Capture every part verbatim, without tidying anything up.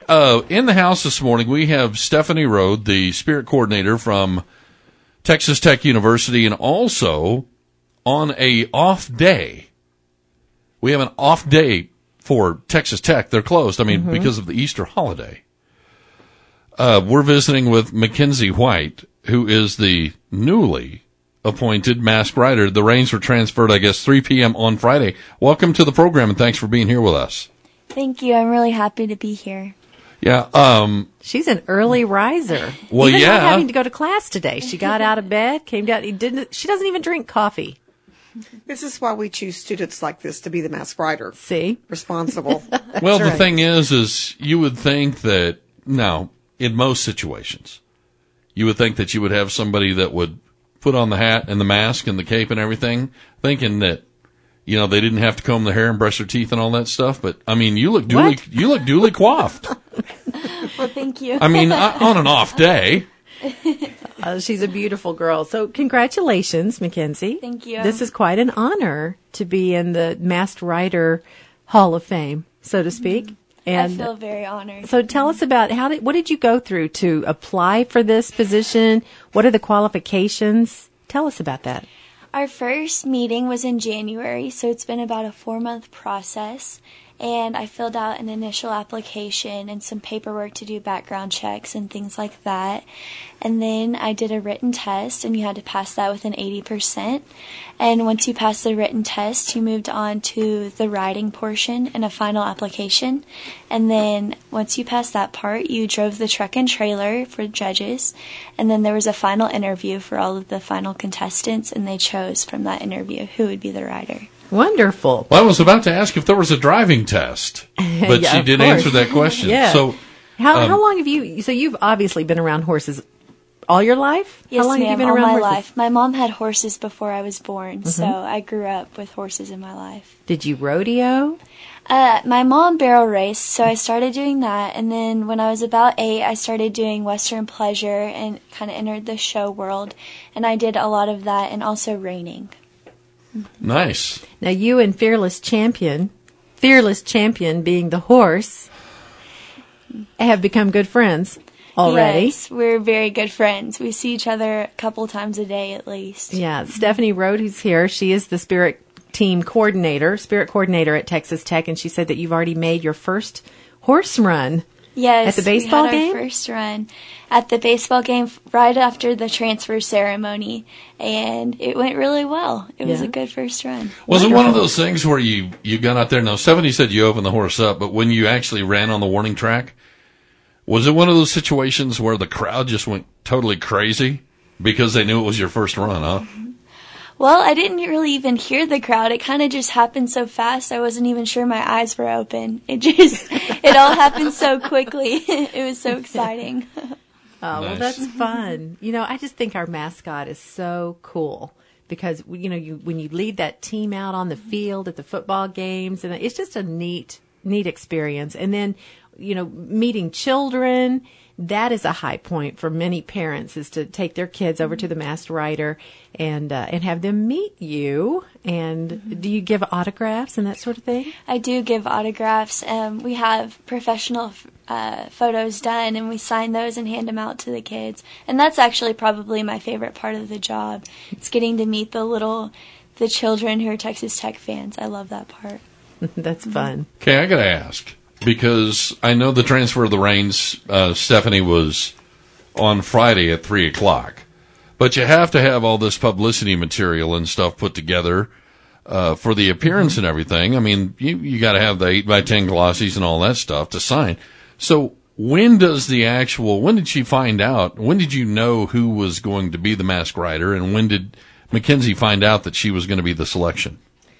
Uh, in the house this morning, we have Stephanie Rode, the spirit coordinator from Texas Tech University, and also on a off day. We have an off day for Texas Tech. They're closed, I mean, mm-hmm. because of the Easter holiday. Uh, we're visiting with Mackenzie White, who is the newly appointed masked rider. The reins were transferred, I guess, three p.m. on Friday. Welcome to the program, and thanks for being here with us. Thank you. I'm really happy to be here. Yeah, um... she's an early riser. Well, even yeah. not having to go to class today. She got out of bed, came down, he didn't, she doesn't even drink coffee. This is why we choose students like this to be the masked rider. See? Responsible. Well, the right. thing is, is you would think that, now, in most situations, you would think that you would have somebody that would put on the hat and the mask and the cape and everything, thinking that, you know, they didn't have to comb their hair and brush their teeth and all that stuff. But, I mean, you look duly, What? you look duly coiffed. Well, thank you. I mean, on an off day. Uh, she's a beautiful girl. So congratulations, Mackenzie. Thank you. This is quite an honor to be in the Masked Rider Hall of Fame, so to speak. Mm-hmm. And I feel very honored. So tell us about how did what did you go through to apply for this position? What are the qualifications? Tell us about that. Our first meeting was in January, so it's been about a four-month process. And I filled out an initial application and some paperwork to do background checks and things like that. And then I did a written test, and you had to pass that with an eighty percent. And once you passed the written test, you moved on to the writing portion and a final application. And then once you passed that part, you drove the truck and trailer for judges. And then there was a final interview for all of the final contestants, and they chose from that interview who would be the rider. Wonderful. Well, I was about to ask if there was a driving test, but Yeah, she of did course. answer that question. Yeah. So, How um, how long have you? So you've obviously been around horses all your life. Yes, how long ma'am, have you been all around my horses? life. My mom had horses before I was born, so I grew up with horses in my life. Did you rodeo? Uh, my mom barrel raced, so I started doing that, and then when I was about eight, I started doing Western pleasure and kind of entered the show world, and I did a lot of that, and also reining. nice. Now you and Fearless Champion, Fearless Champion being the horse, have become good friends already. Yes, we're very good friends. We see each other a couple times a day at least. Yeah, Stephanie Rode, who's here, she is the spirit team coordinator, spirit coordinator at Texas Tech, and she said that you've already made your first horse run. Yes, At the baseball we had game? our first run at the baseball game right after the transfer ceremony, and it went really well. It was Yeah. a good first run. Was it one of those things where you, you got out there? Now, Stephanie said you opened the horse up, but when you actually ran on the warning track, was it one of those situations where the crowd just went totally crazy because they knew it was your first run, huh? Well, I didn't really even hear the crowd. It kind of just happened so fast. I wasn't even sure my eyes were open. It just, it all happened so quickly. It was so exciting. Oh, well, Nice. that's fun. You know, I just think our mascot is so cool because, you know, you when you lead that team out on the field at the football games, and it's just a neat, neat experience. And then, you know, meeting children, that is a high point for many parents, is to take their kids over to the Masked Rider and uh, and have them meet you. And do you give autographs and that sort of thing? I do give autographs. Um, we have professional uh, photos done, and we sign those and hand them out to the kids. And that's actually probably my favorite part of the job. It's getting to meet the little, the children who are Texas Tech fans. I love that part. That's fun. Okay, I got to ask, because I know the transfer of the reins, uh, Stephanie, was on Friday at three o'clock. But you have to have all this publicity material and stuff put together uh, for the appearance and everything. I mean, you, you got to have the eight by ten glossies and all that stuff to sign. So when does the actual, when did she find out, when did you know who was going to be the masked rider, and when did Mackenzie find out that she was going to be the selection?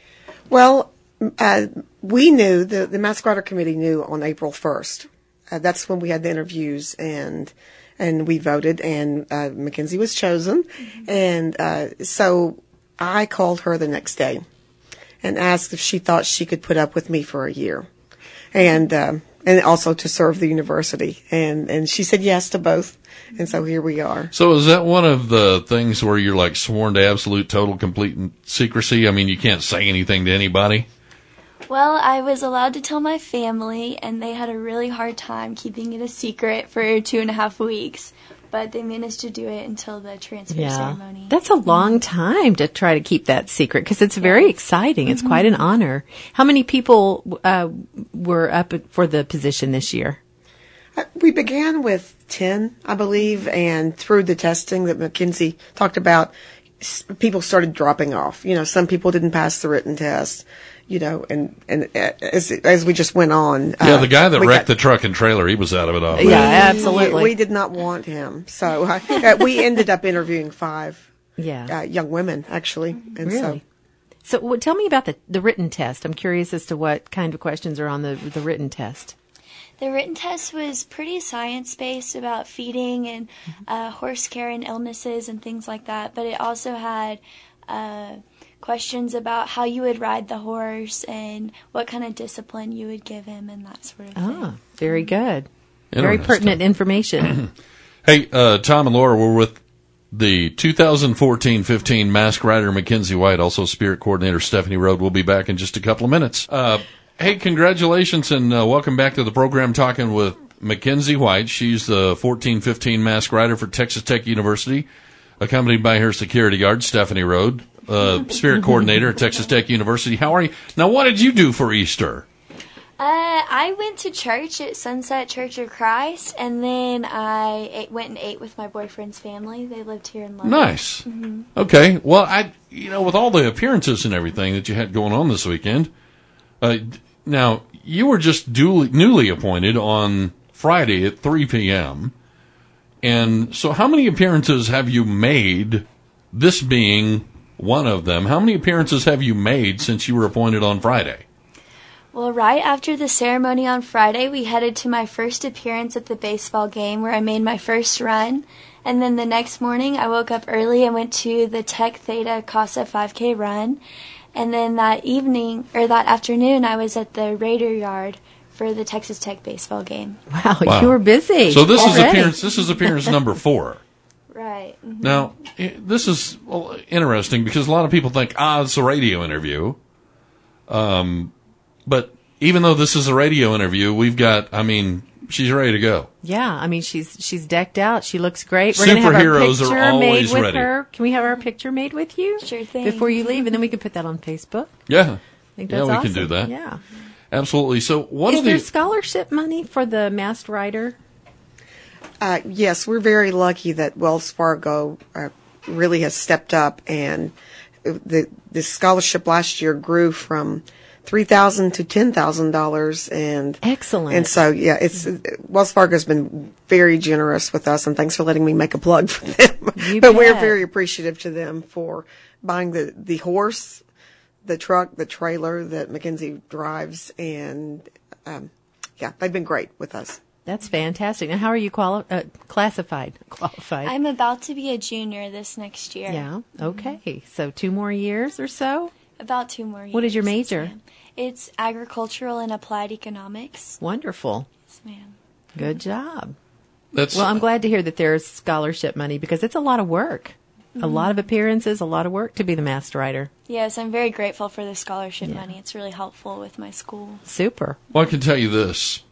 Well, uh, we knew, the, the Masked Rider Committee knew on April first. Uh, that's when we had the interviews, and and we voted, and uh, Mackenzie was chosen. Mm-hmm. And uh, so I called her the next day and asked if she thought she could put up with me for a year, and uh, and also to serve the university. And, and she said yes to both. And so here we are. So is that one of the things where you're like sworn to absolute, total, complete secrecy? I mean, you can't say anything to anybody? Well, I was allowed to tell my family, and they had a really hard time keeping it a secret for two and a half weeks. But they managed to do it until the transfer Yeah. ceremony. That's a long time to try to keep that secret because it's very exciting. It's quite an honor. How many people uh, were up for the position this year? Uh, We began with ten, I believe, and through the testing that Mackenzie talked about, s- people started dropping off. You know, some people didn't pass the written test, you know, and, and uh, as, as we just went on. Yeah, uh, the guy that we wrecked got- the truck and trailer, he was out of it all. Yeah, absolutely. We, we did not want him. So uh, uh, we ended up interviewing five Yeah. uh, young women, actually. And so Really? So well, tell me about the, the written test. I'm curious as to what kind of questions are on the, the written test. The written test was pretty science-based about feeding and uh, horse care and illnesses and things like that, but it also had uh, questions about how you would ride the horse and what kind of discipline you would give him and that sort of thing. Ah, very good. Very Interesting. pertinent information. Hey, uh, Tom and Laura, we're with the two thousand fourteen fifteen Mask Rider Mackenzie White, also Spirit Coordinator Stephanie Rode. We'll be back in just a couple of minutes. Uh, hey, congratulations and uh, welcome back to the program talking with Mackenzie White. She's the fourteen fifteen Mask Rider for Texas Tech University, accompanied by her security guard, Stephanie Rode, uh, Spirit Coordinator at Texas Tech University. How are you? Now, what did you do for Easter? Uh, I went to church at Sunset Church of Christ, and then I ate, went and ate with my boyfriend's family. They lived here in Lubbock. Nice. Okay. Well, I, you know, with all the appearances and everything that you had going on this weekend, uh, d- now you were just duly, newly appointed on Friday at three p.m. And so how many appearances have you made, this being one of them? How many appearances have you made since you were appointed on Friday? Well, right after the ceremony on Friday, we headed to my first appearance at the baseball game where I made my first run. And then the next morning, I woke up early and went to the Tech Theta Casa five K run. And then that evening, or that afternoon, I was at the Raider Yard for the Texas Tech baseball game. Wow, Wow. you were busy. So this is already. appearance, this is appearance number four. Right. mhm. Now, i- this is well, interesting because a lot of people think, ah, it's a radio interview. Um, but even though this is a radio interview, we've got, I mean, she's ready to go. Yeah, I mean she's she's decked out. She looks great. We're gonna have Superheroes our are picture always made with ready. her. Can we have our picture made with you? Sure thing. Before you leave, and then we can put that on Facebook. Yeah. I think Yeah, that's we awesome. can do that. Yeah. Absolutely. So what Is are there the, scholarship money for the Masked Rider? Uh, yes, we're very lucky that Wells Fargo uh, really has stepped up, and the the scholarship last year grew from three thousand to ten thousand dollars, and Excellent. And so, yeah, it's Wells Fargo's been very generous with us, and thanks for letting me make a plug for them. You but we're bet. very appreciative to them for buying the the horse, the truck, the trailer that Mackenzie drives, and um, yeah, they've been great with us. That's fantastic. Now, how are you quali- uh, classified? Qualified? I'm about to be a junior this next year. yeah. Okay. So two more years or so. About two more years. What is your yes, major? ma'am. It's agricultural and applied economics. Wonderful. Yes, ma'am. Good job. that's, Well, I'm glad to hear that there's scholarship money because it's a lot of work. A lot of appearances, a lot of work to be the Masked Rider. Yes, I'm very grateful for the scholarship Yeah. money. It's really helpful with my school. Super. well, I can tell you this.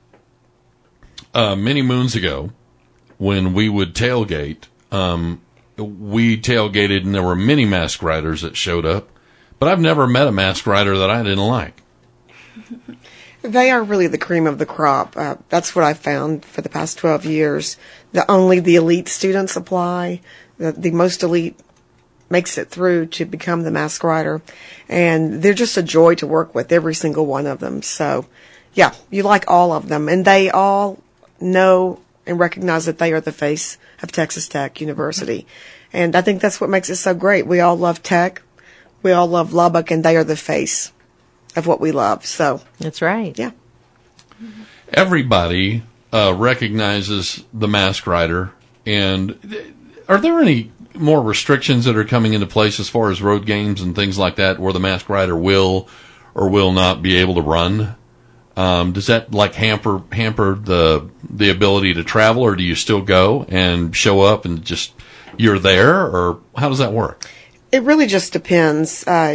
Uh, many moons ago, when we would tailgate, um, we tailgated and there were many masked riders that showed up, but I've never met a masked rider that I didn't like. They are really the cream of the crop. Uh, that's what I've found for the past twelve years. The only the elite students apply. The, the most elite makes it through to become the mask rider. And they're just a joy to work with, every single one of them. So, yeah, you like all of them. And they all know and recognize that they are the face of Texas Tech University. And I think that's what makes it so great. We all love Tech. We all love Lubbock, and they are the face of what we love. So, That's right. yeah. Everybody uh, recognizes the masked rider, and th- are there any more restrictions that are coming into place as far as road games and things like that, where the masked rider will or will not be able to run? Um, does that like hamper hamper the the ability to travel, or do you still go and show up and just you're there, or how does that work? It really just depends. Uh,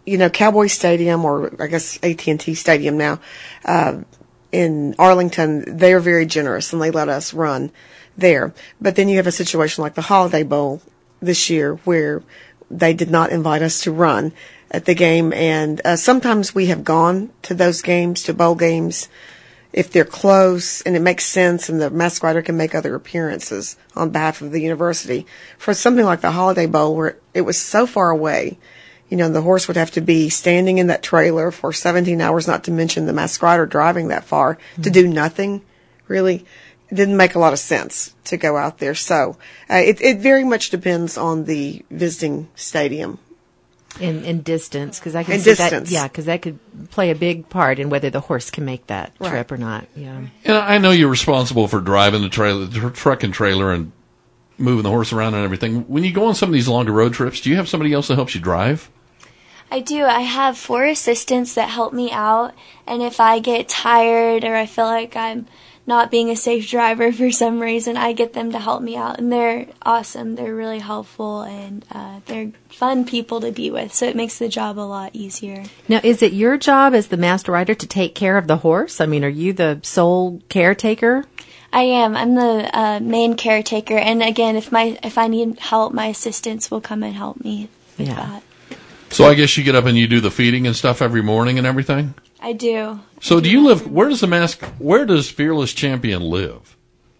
you know, Cowboy Stadium, or I guess A T and T Stadium now, uh, in Arlington, they are very generous and they let us run there. But then you have a situation like the Holiday Bowl this year where they did not invite us to run at the game. And uh, sometimes we have gone to those games, to bowl games, if they're close and it makes sense and the mask rider can make other appearances on behalf of the university. For something like the Holiday Bowl where it was so far away, you know, the horse would have to be standing in that trailer for seventeen hours, not to mention the mask rider driving that far mm-hmm. to do nothing, really. It didn't make a lot of sense to go out there. So uh, it, it very much depends on the visiting stadium. In, in distance, because I can in see distance. that. Yeah, because that could play a big part in whether the horse can make that right. trip or not. Yeah. And I know you're responsible for driving the trailer, the truck and trailer, and moving the horse around and everything. When you go on some of these longer road trips, do you have somebody else that helps you drive? I do. I have four assistants that help me out, and if I get tired or I feel like I'm not being a safe driver for some reason, I get them to help me out, and they're awesome. They're really helpful, and uh, they're fun people to be with, so it makes the job a lot easier. Now, is it your job as the master rider to take care of the horse? I mean, are you the sole caretaker? I am. I'm the uh, main caretaker, and again, if my if I need help, my assistants will come and help me with Yeah. that. So I guess you get up and you do the feeding and stuff every morning and everything? I do. So do you live, where does the mask, where does Fearless Champion live?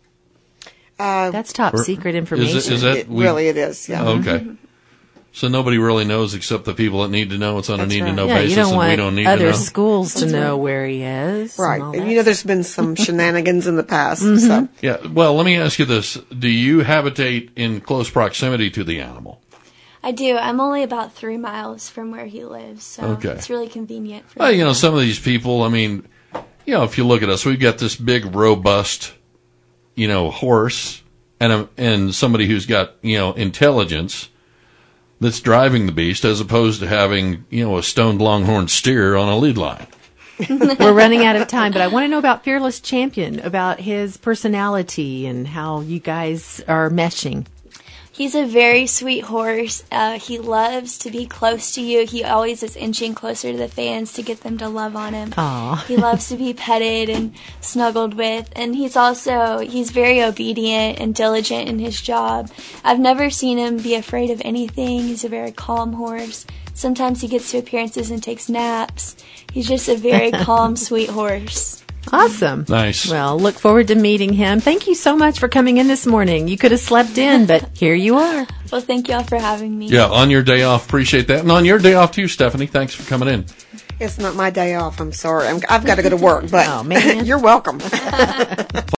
Uh, That's top Or- secret information. Is it, is that, it, we- really, it is. Yeah. Okay. So nobody really knows except the people that need to know. It's on a That's need to right. know yeah, basis, you don't and want we don't need other to know. schools to know where he is. Right. and all And, that you know, there's been some shenanigans in the past. Mm-hmm. So Yeah. Well, let me ask you this: do you habitate in close proximity to the animal? I do. I'm only about three miles from where he lives, so Okay. it's really convenient for Well, me. you know, some of these people. I mean, you know, if you look at us, we've got this big, robust, you know, horse, and a, and somebody who's got you know intelligence that's driving the beast, as opposed to having you know a stoned longhorn steer on a lead line. We're running out of time, but I want to know about Fearless Champion, about his personality and how you guys are meshing. He's a very sweet horse. Uh, he loves to be close to you. He always is inching closer to the fans to get them to love on him. Aw. He loves to be petted and snuggled with. And he's also, he's very obedient and diligent in his job. I've never seen him be afraid of anything. He's a very calm horse. Sometimes he gets to appearances and takes naps. He's just a very calm, sweet horse. Awesome. Nice. Well, look forward to meeting him. Thank you so much for coming in this morning. You could have slept in, but here you are. Well, thank you all for having me. Yeah, on your day off, appreciate that, and on your day off too, Stephanie. Thanks for coming in. it's not my day off. I'm sorry. I'm, I've got to go to work, but Oh, man. you're welcome.